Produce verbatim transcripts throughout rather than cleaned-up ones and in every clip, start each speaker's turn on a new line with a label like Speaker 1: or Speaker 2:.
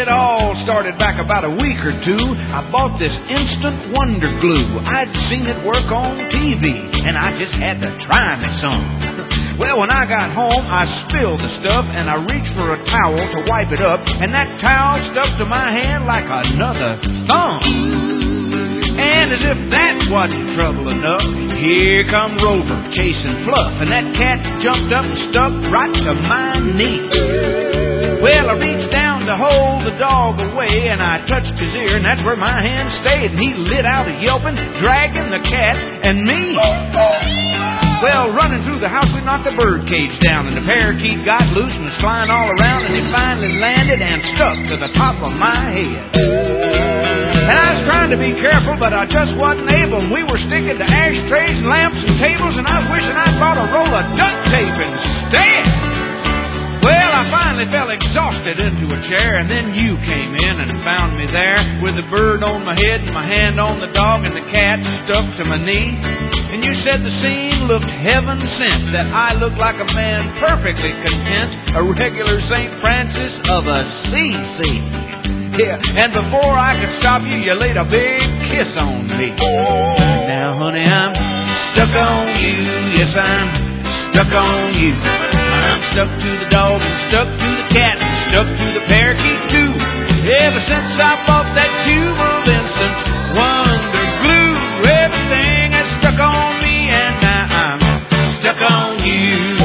Speaker 1: it all started back about a week or two. I bought this instant wonder glue. I'd seen it work on T V, and I just had to try me some. Well, when I got home, I spilled the stuff, and I reached for a towel to wipe it up, and that towel stuck to my hand like another thumb. And as if that wasn't trouble enough, here come Rover chasing Fluff, and that cat jumped up and stuck right to my knee. Well, I reached down to hold the dog away, and I touched his ear, and that's where my hand stayed, and he lit out a yelping, dragging the cat and me. Well, running through the house, we knocked the bird cage down, and the parakeet got loose and was flying all around, and he finally landed and stuck to the top of my head. And I was trying to be careful, but I just wasn't able. And we were sticking to ashtrays and lamps and tables, and I was wishing I'd bought a roll of duct tape instead. Well, I finally fell exhausted into a chair, and then you came in and found me there with the bird on my head and my hand on the dog and the cat stuck to my knee. And you said the scene looked heaven sent, that I looked like a man perfectly content, a regular Saint Francis of Assisi. Yeah, and before I could stop you, you laid a big kiss on me. Now, honey, I'm stuck on you. Yes, I'm stuck on you. I'm stuck to the dog and stuck to the cat and stuck to the parakeet too. Ever since I bought that tube of instant wonder glue, everything has stuck on me, and now I'm stuck on you.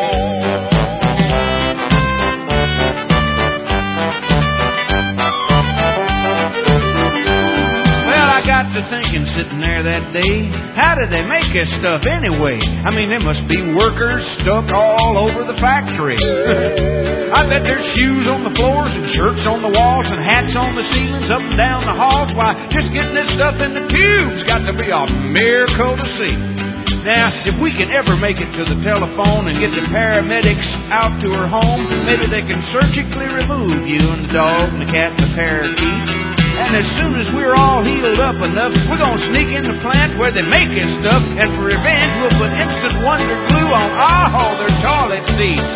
Speaker 1: To thinking sitting there that day, how did they make this stuff anyway? I mean, there must be workers stuck all over the factory. I bet there's shoes on the floors and shirts on the walls and hats on the ceilings up and down the halls. Why, just getting this stuff in the tube's got to be a miracle to see. Now, if we can ever make it to the telephone and get the paramedics out to her home, maybe they can surgically remove you and the dog and the cat and the parakeet. And as soon as we're all healed up enough, we're going to sneak in the plant where they make this stuff, and for revenge, we'll put instant wonder glue on all their toilet seats.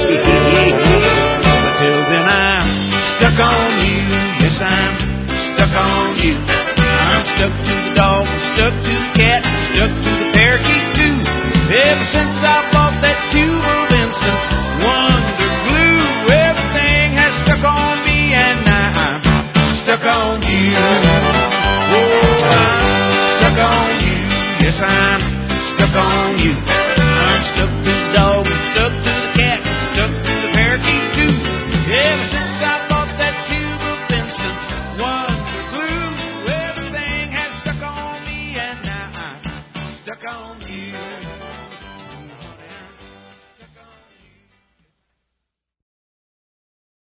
Speaker 1: Until then, I'm stuck on you. Yes, I'm stuck on you. I'm stuck to the dog, stuck to